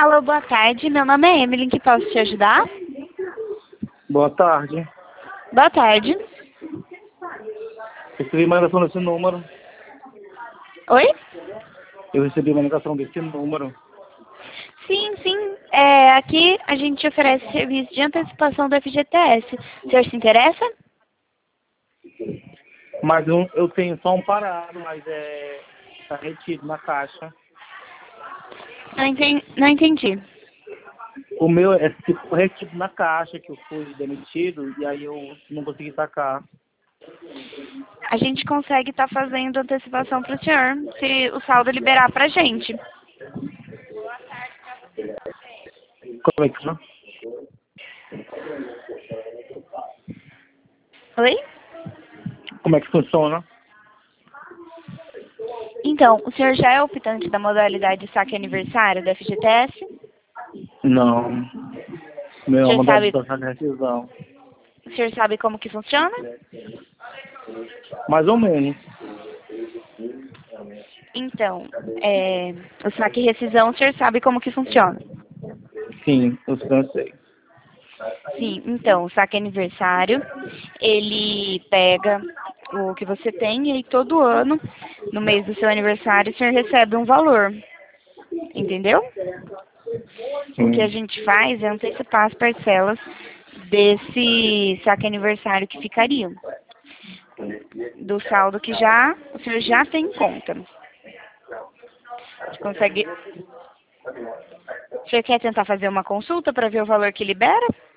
Alô, boa tarde. Meu nome é Emily, em que posso te ajudar? Boa tarde. Boa tarde. Recebi uma ligação desse número. Oi? Eu recebi uma ligação desse número. Sim, sim. Aqui a gente oferece serviço de antecipação do FGTS. O senhor se interessa? Mas eu tenho só um parado, mas tá retido na caixa. Não entendi. O meu ficou retido na caixa, que eu fui demitido, e aí eu não consegui sacar. A gente consegue estar fazendo antecipação para o senhor, se o saldo liberar para a gente. Como é que chama? Oi? Como é que funciona? Então, o senhor já é optante da modalidade saque aniversário do FGTS? Não. O Meu, senhor uma sabe, da rescisão. o senhor sabe como que funciona? Mais ou menos. Então, o saque e rescisão, o senhor sabe como que funciona? Sim, eu cansei. Sim, então, o saque aniversário, ele pega o que você tem e aí todo ano, no mês do seu aniversário, o senhor recebe um valor, entendeu? O que a Sim. gente faz é antecipar as parcelas desse saque aniversário que ficariam, do saldo que o senhor já tem em conta. A gente consegue... O senhor quer tentar fazer uma consulta para ver o valor que libera?